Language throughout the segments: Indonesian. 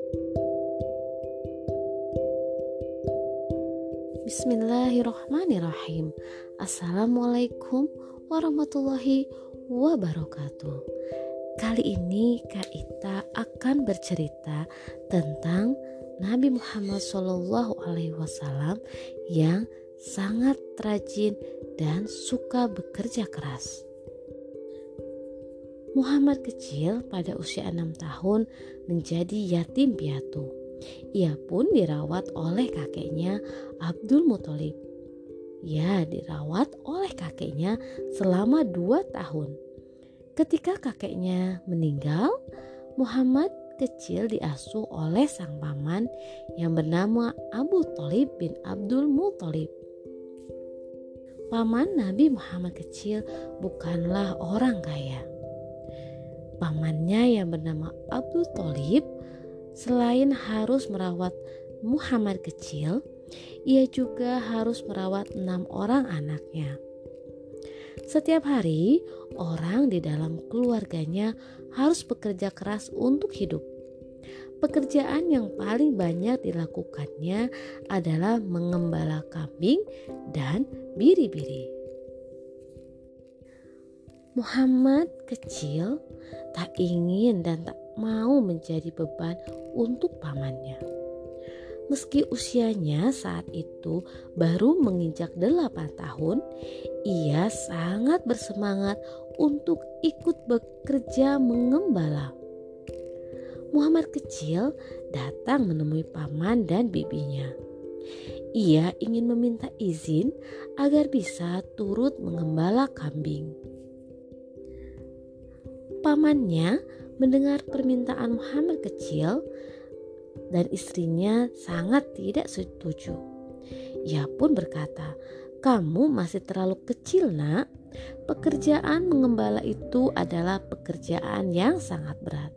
Bismillahirrahmanirrahim. Assalamualaikum warahmatullahi wabarakatuh. Kali ini Kak Ita akan bercerita tentang Nabi Muhammad SAW yang sangat rajin dan suka bekerja keras. Muhammad kecil pada usia 6 tahun menjadi yatim piatu. Ia pun dirawat oleh kakeknya Abdul Muthalib. Ia dirawat oleh kakeknya selama 2 tahun. Ketika kakeknya meninggal, Muhammad kecil diasuh oleh sang paman yang bernama Abu Thalib bin Abdul Muthalib. Paman Nabi Muhammad kecil bukanlah orang kaya. Pamannya yang bernama Abu Thalib selain harus merawat Muhammad kecil, ia juga harus merawat 6 orang anaknya. Setiap hari, orang di dalam keluarganya harus bekerja keras untuk hidup. Pekerjaan yang paling banyak dilakukannya adalah mengembala kambing dan biri-biri. Muhammad kecil tak ingin dan tak mau menjadi beban untuk pamannya. Meski usianya saat itu baru menginjak 8 tahun, ia sangat bersemangat untuk ikut bekerja mengembala. Muhammad kecil datang menemui paman dan bibinya. Ia ingin meminta izin agar bisa turut mengembala kambing. Pamannya mendengar permintaan Muhammad kecil dan istrinya sangat tidak setuju. Ia pun berkata, "Kamu masih terlalu kecil, Nak. Pekerjaan mengembala itu adalah pekerjaan yang sangat berat."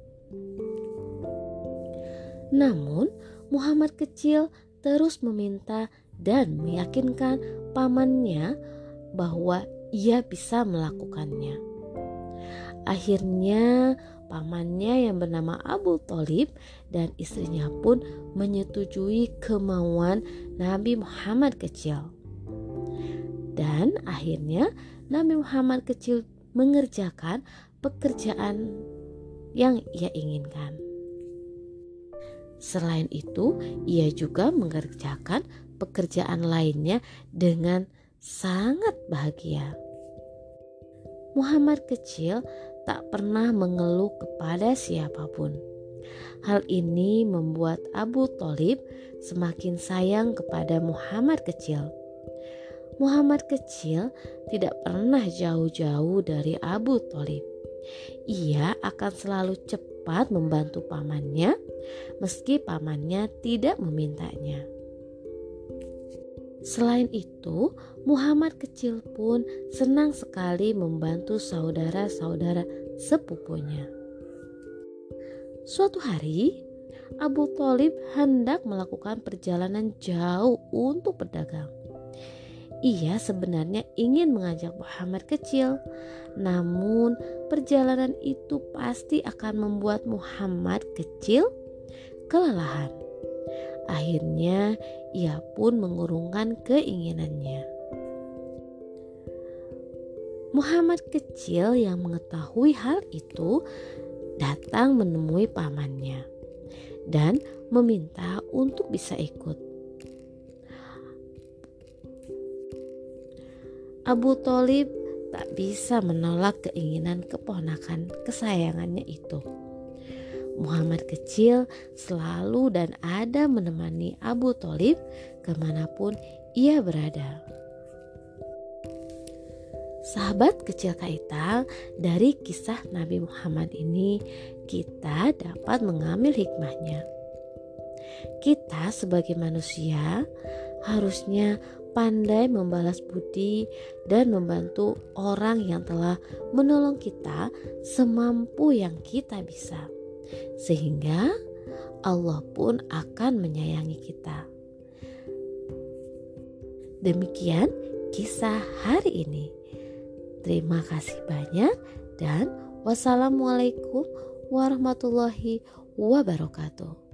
Namun Muhammad kecil terus meminta dan meyakinkan pamannya bahwa ia bisa melakukannya. Akhirnya pamannya yang bernama Abu Thalib dan istrinya pun menyetujui kemauan Nabi Muhammad kecil. Dan akhirnya Nabi Muhammad kecil mengerjakan pekerjaan yang ia inginkan. Selain itu, ia juga mengerjakan pekerjaan lainnya dengan sangat bahagia. Muhammad kecil tak pernah mengeluh kepada siapapun. Hal ini membuat Abu Thalib semakin sayang kepada Muhammad kecil. Muhammad kecil tidak pernah jauh-jauh dari Abu Thalib. Ia akan selalu cepat membantu pamannya meski pamannya tidak memintanya. Selain itu, Muhammad kecil pun senang sekali membantu saudara-saudara sepupunya. Suatu hari, Abu Thalib hendak melakukan perjalanan jauh untuk berdagang. Ia sebenarnya ingin mengajak Muhammad kecil, namun perjalanan itu pasti akan membuat Muhammad kecil kelelahan. Akhirnya ia pun mengurungkan keinginannya. Muhammad kecil yang mengetahui hal itu datang menemui pamannya dan meminta untuk bisa ikut. Abu Thalib tak bisa menolak keinginan keponakan kesayangannya itu. Muhammad kecil selalu dan ada menemani Abu Thalib kemanapun ia berada. Sahabat kecil Kak Ita, dari kisah Nabi Muhammad ini kita dapat mengambil hikmahnya. Kita sebagai manusia harusnya pandai membalas budi dan membantu orang yang telah menolong kita semampu yang kita bisa. Sehingga Allah pun akan menyayangi kita. Demikian kisah hari ini. Terima kasih banyak dan wassalamualaikum warahmatullahi wabarakatuh.